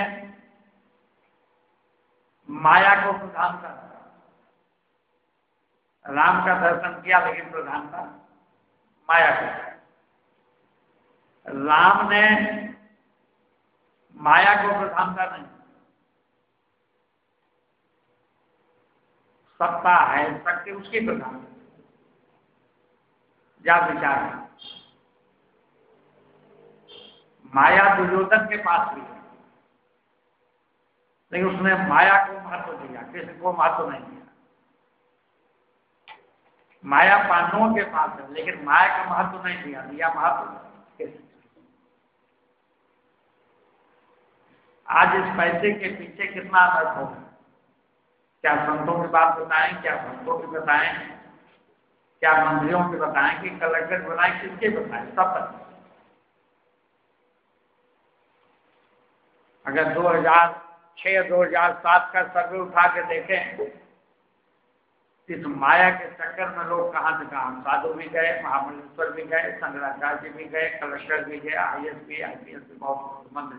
Speaker 1: माया को प्रधान कर, राम का दर्शन किया, लेकिन प्रधानता माया को। राम ने माया को प्रधानता नहीं, सत्ता है, शक्ति उसकी प्रधानता। जा विचार है, माया दुर्योधन के पास भी है, लेकिन उसने माया को महत्व दिया, किसी को महत्व नहीं दिया। माया पांडवों के पास है, लेकिन माया का महत्व नहीं दिया, दिया महत्व किसी। आज इस पैसे के पीछे कितना अनर्थ होगा? क्या संतों की बात बताएं, क्या भक्तों की बताएं, क्या मंत्रियों की बताएं, कि कलेक्टर बनाएं, किसके बताएं? सब बताएं। अगर 2006-2007 का सर्वे उठा के देखें, इस माया के चक्कर में लोग कहां से कहां, साधु भी गए, महामंडलेश्वर भी गए, शंकराचार्य भी गए, कलेक्टर भी गए, ISP IPS भी, बहुत मंत्री।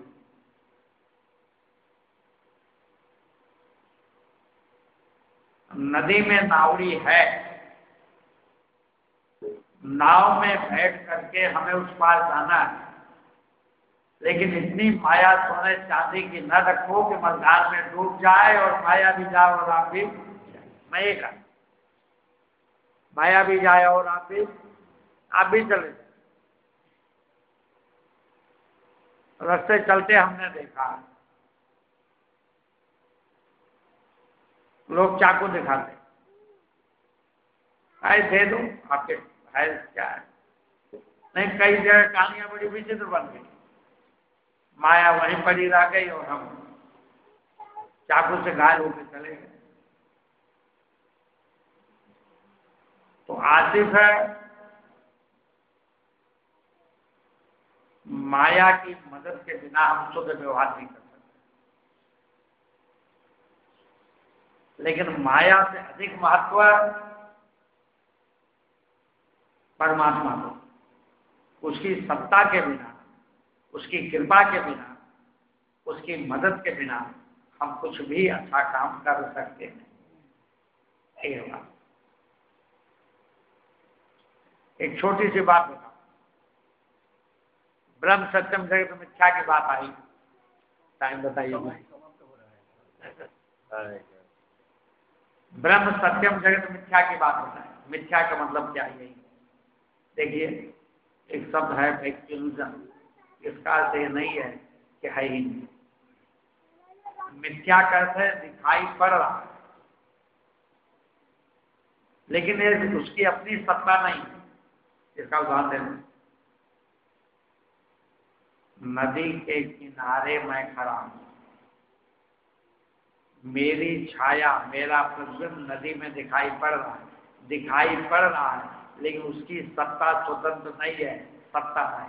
Speaker 1: नदी में नावड़ी है, नाव में बैठ करके हमें उस पार जाना है, लेकिन इतनी माया सोने चांदी की न रखो कि मझधार में डूब जाए और माया भी जाए और आप भी। मैं ये कहा, माया भी जाए और आप भी चले। रास्ते चलते हमने देखा, लोग चाकू दिखाते, आए दे दो आपके, है क्या है? नहीं, कई जगह कहानियां बड़ी विचित्र बन गई, माया वहीं पड़ी रह गई और हम चाकू से घायल होकर चले गए। तो आसिफ है, माया की मदद के बिना हम शुद्ध व्यवहार नहीं कर सकते, लेकिन माया से अधिक महत्व परमात्मा को, उसकी सत्ता के बिना, उसकी कृपा के बिना, उसकी मदद के बिना हम कुछ भी अच्छा काम कर सकते नहीं। एक छोटी सी बात बताओ, ब्रह्म सत्यम जगत मिथ्या की बात आई, टाइम बताइए। ब्रह्म सत्यम जगत मिथ्या की बात बताए, मिथ्या का मतलब क्या है? यही देखिए एक शब्द है इल्यूजन, इसका अर्थ ये नहीं है कि है ही नहीं। मिथ्या का अर्थ है दिखाई पड़ रहा है, लेकिन ये उसकी अपनी सत्ता नहीं। इसका उदाहरण दें, नदी के किनारे मैं खड़ा हूं, मेरी छाया, मेरा प्रतिबिंब नदी में दिखाई पड़ रहा है, दिखाई पड़ रहा है, लेकिन उसकी सत्ता स्वतंत्र नहीं है, सत्ता नहीं।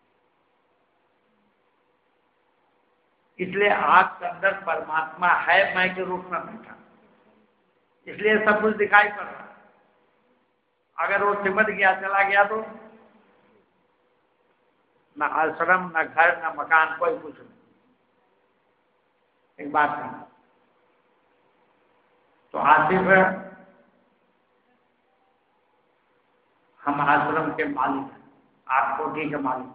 Speaker 1: इसलिए आपके अंदर परमात्मा है मैं के रूप में बैठा, इसलिए सब कुछ दिखाई पड़ रहा है। अगर वो सिमट गया, चला गया, तो न आश्रम, न घर, न मकान, कोई कुछ नहीं। एक बात है, तो आसिफ हम आश्रम के मालिक हैं, आप कोठी के मालिक,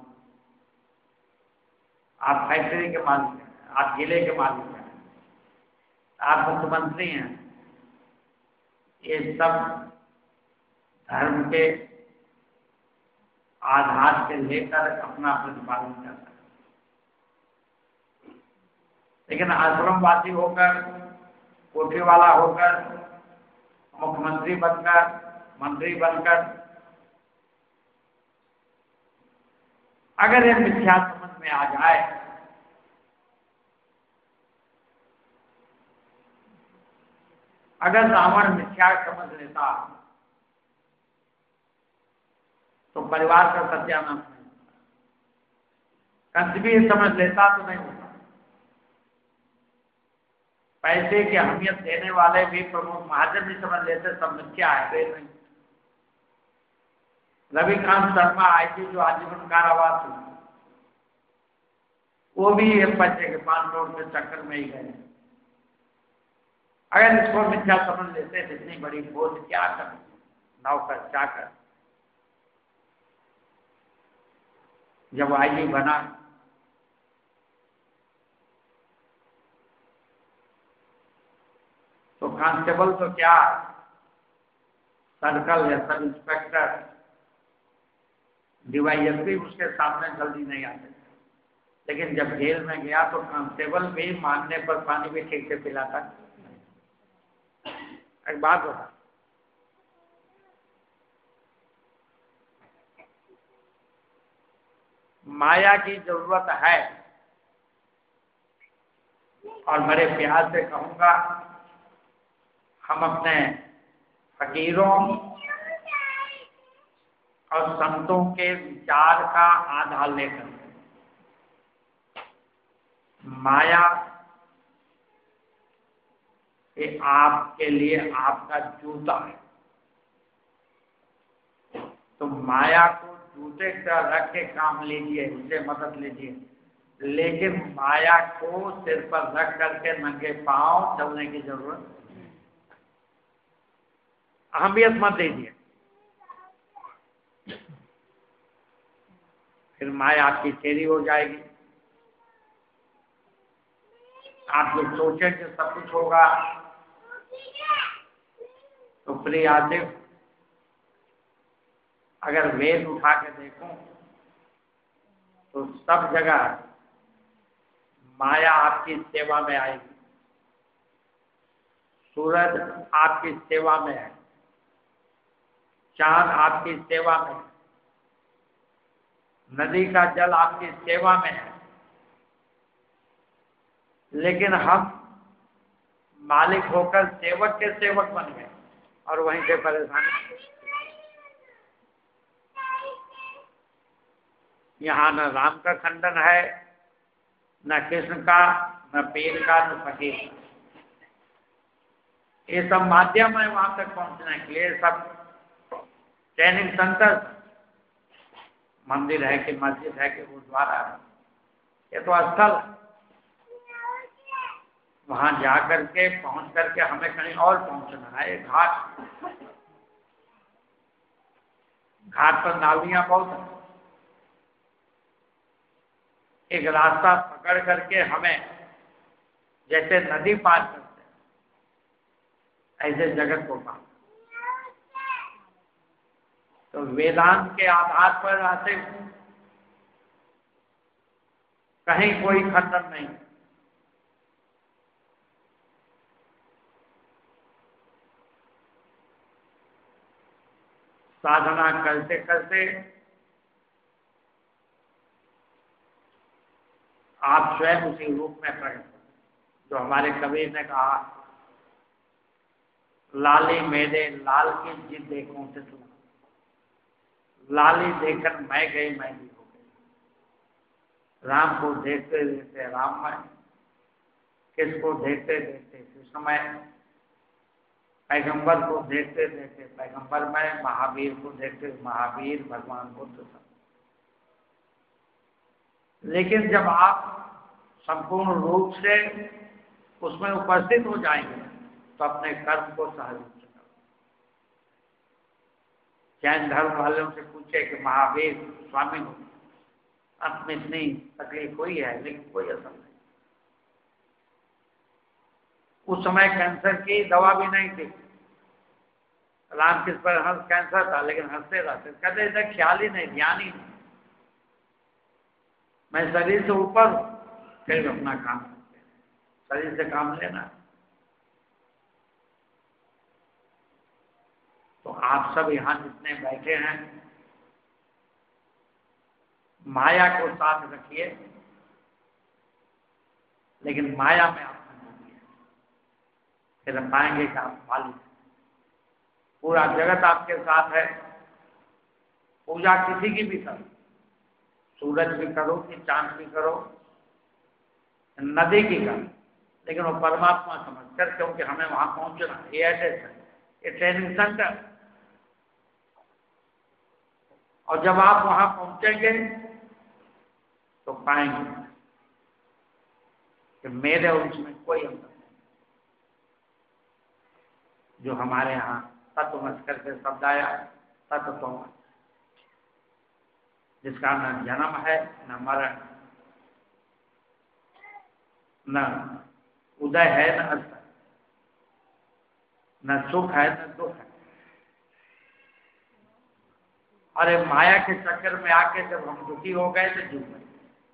Speaker 1: आप फैक्ट्री के मालिक हैं, आप जिले के मालिक हैं, आप मुख्यमंत्री हैं। ये सब धर्म के आधार से लेकर अपना प्रतिपादन करता है। लेकिन आश्रमवासी होकर, कोठी वाला होकर, मुख्यमंत्री बनकर, मंत्री बनकर अगर ये मिथ्या समझ में आ जाए, अगर रावण मिथ्या समझ लेता तो परिवार का सत्यानाश नहीं होता। कंस भी समझ लेता तो नहीं होता। पैसे की अहमियत देने वाले भी प्रमुख महाजन भी समझ लेते सब मिथ्या है, वे नहीं। रविकांत शर्मा आईटी जो आजीवन कारावास हुआ, वो भी एक पैसे के 5 करोड़ के चक्कर में ही गए। अगर इसको मिथ्या समझ लेते तो इतनी बड़ी बोझ क्या कर, नौकर चाकर। जब आईजी बना तो कांस्टेबल तो क्या, सर्कल या सब इंस्पेक्टर, डीवाईएसपी उसके सामने जल्दी नहीं आते। लेकिन जब जेल में गया तो कांस्टेबल भी मानने पर पानी भी ठीक से पिलाता। एक बात होता, माया की जरूरत है। और बड़े प्यार से कहूंगा, हम अपने फकीरों और संतों के विचार का आधार लेकर माया ये आपके लिए आपका जूता है, तो माया को जूते का रख के काम लीजिए, उससे मदद लीजिए, लेकिन माया को सिर पर रख करके नंगे पांव चलने की जरूरत, अहमियत मत दीजिए। फिर माया आपकी तेरी हो जाएगी। आप लोग सोचे कि सब कुछ होगा, तो प्रिय आसिफ, अगर वेद उठा के देखूं तो सब जगह माया आपकी सेवा में आएगी। सूरज आपकी सेवा में है, चांद आपकी सेवा में है, नदी का जल आपकी सेवा में है। लेकिन हम मालिक होकर सेवक के सेवक बन गए और वहीं से परेशानी। यहाँ न राम का खंडन है, न कृष्ण का, न पीर का, न फकीर का। ये सब माध्यम है वहां तक पहुंचने के लिए, सब ट्रेनिंग सेंटर, मंदिर है कि मस्जिद है कि गुरुद्वारा है, ये तो स्थल। वहां जा करके पहुंच करके हमें कहीं और पहुंचना है। घाट, घाट पर नालियां बहुत हैं, एक रास्ता पकड़ करके हमें जैसे नदी पार करते ऐसे जगत को पार। तो वेदांत के आधार पर आते कहीं कोई खंडन नहीं। साधना करते करते आप स्वयं उसी रूप में प्रकट, जो हमारे कबीर ने कहा, लाली मेरे लाल की जिद देखूं तितला, लाली देखकर मैं गई मैं भी हो गई। राम को देखते देखते राममय, किसको देखते देखते कृष्णमय, पैगंबर को देखते देखते पैगंबरमय, महावीर को देखते महावीर, भगवान बुद्ध सब। लेकिन जब आप संपूर्ण रूप से उसमें उपस्थित हो जाएंगे तो अपने कर्म को सहज रूप से करो। जैन धर्म वालों से पूछे कि महावीर स्वामी को अंत में इतनी तकलीफ हुई है लेकिन कोई असर नहीं। उस समय कैंसर की दवा भी नहीं थी। रामकृष्ण परमहंस कैंसर था लेकिन हंसते रहते, कहते इधर ख्याल ही नहीं, ध्यान ही नहीं, मैं शरीर से ऊपर फिर अपना काम करते, शरीर से काम लेना। तो आप सब यहाँ जितने बैठे हैं, माया को साथ रखिए, लेकिन माया में आप नहीं रखिए, फिर पाएंगे कि आप मालिक। पूरा जगत आपके साथ है। पूजा किसी की भी करो, सूरज भी करो कि चांद भी करो, नदी की करो, लेकिन वो परमात्मा समझकर, क्योंकि हमें वहां पहुंचना ये ऐसे है, ये ट्रेनिंग सेंटर। और जब आप वहां पहुंचेंगे तो पाएंगे कि मेरे और उसमें कोई अंतर नहीं। जो हमारे यहाँ तत्वमस करके शब्द आया, तत्वमस, जिसका न जन्म है न मरण, न उदय है न अस्त, न सुख है न दुख है। अरे माया के चक्कर में आके जब हम दुखी हो गए तो जुट गए।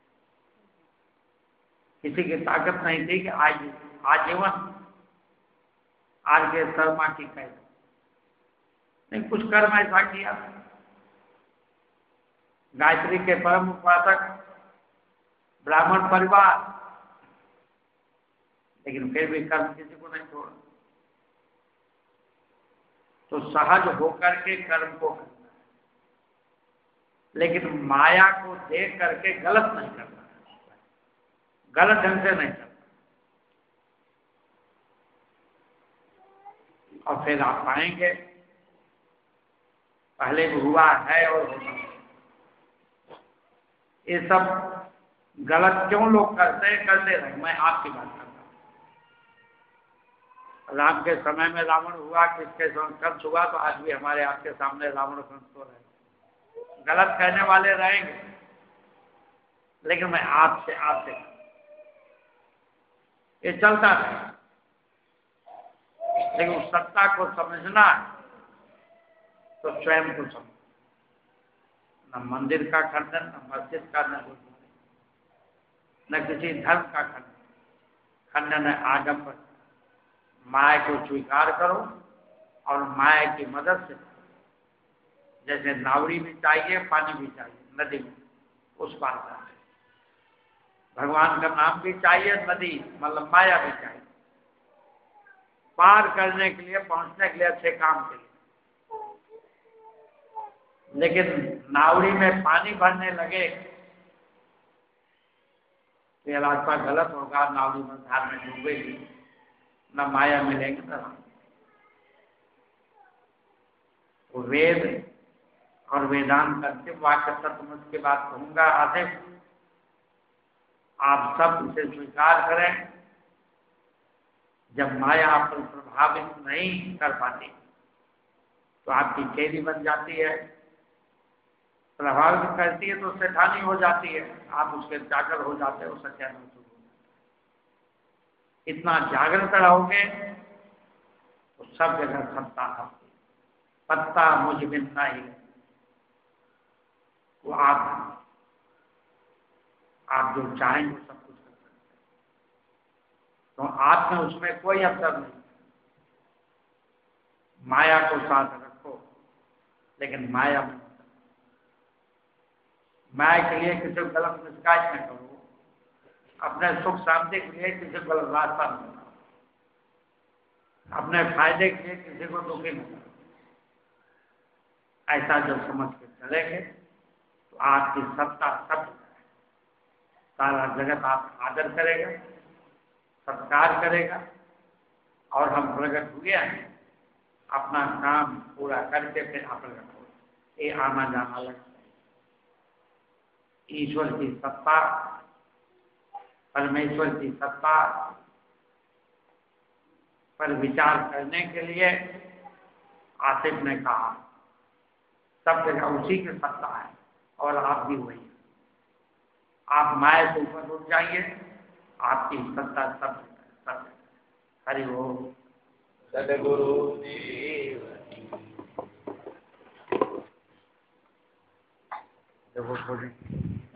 Speaker 1: किसी की ताकत नहीं थी कि आजीवन आज के शर्मा की कैद नहीं, कुछ कर्म ऐसा किया। गायत्री के परम उपासक, ब्राह्मण परिवार, लेकिन फिर भी कर्म किसी को नहीं छोड़ा। तो सहज होकर के कर्म को करना है, लेकिन माया को देख करके गलत नहीं करना है, गलत ढंग से नहीं करना। और फिर आप पाएंगे पहले भी हुआ है और होगा। ये सब गलत क्यों लोग करते रहे। मैं आपकी बात करता हूँ। राम के समय में रावण हुआ, किसके समय कंस हुआ, तो आज भी हमारे आपके सामने रावण कंस तो रहे। गलत कहने वाले रहेंगे, लेकिन मैं आपसे ये चलता रहे। लेकिन उस सत्ता को समझना है तो स्वयं को समझ, न मंदिर का खंडन, न मस्जिद का, न किसी धर्म का खंडन है। आडंबर, माया को स्वीकार करो और माया की मदद से, जैसे नावड़ी भी चाहिए, पानी भी चाहिए, नदी में उस पार जाए। भगवान का नाम भी चाहिए, नदी मतलब माया भी चाहिए, पार करने के लिए, पहुंचने के लिए, अच्छे काम के लिए। लेकिन नावड़ी में पानी भरने लगे तो ये रास्ता गलत होगा, नावड़ी में धार में डूबेगी, न माया मिलेंगे न राम। तो वेद और वेदांत अंतिम वाक्य तत्वमस की बात कहूंगा। आधे आप सब इसे स्वीकार करें। जब माया आप पर प्रभावित नहीं कर पाती तो आपकी कैदी बन जाती है, प्रभावित करती है तो सेठानी हो जाती है, आप उसके चाकर हो जाते हो, सत्यान हो जाते। इतना जागृत रहोगे तो सब जगह सत्ता है। पत्ता मुझ बिन नहीं, तो आप जो चाहेंगे सब कुछ कर सकते हैं। तो आप में उसमें कोई अवसर नहीं। माया को साथ रखो, लेकिन माया में माया के लिए किसी को गलत मिसगाइड न करो, अपने सुख शांति के लिए किसी को गलत रास्ता न बनाओ, अपने फायदे के लिए किसी को दुखी न करो। ऐसा जब समझ के चलेंगे तो आपकी सत्ता सब सारा जगत आप आदर करेगा, सत्कार करेगा, और हम प्रकट हुए हैं अपना काम पूरा करके फिर आप प्रकट हो, ये आना जाना लगता है। ईश्वर की सत्ता, परमेश्वर की सत्ता पर विचार करने के लिए आसिफ ने कहा सब जगह उसी की सत्ता है और आप भी वही। आप माया से ऊपर उठ जाइए, आपकी सत्ता सब सत्य। हरि ओम।
Speaker 2: सद्गुरु देव
Speaker 1: जब वो बोले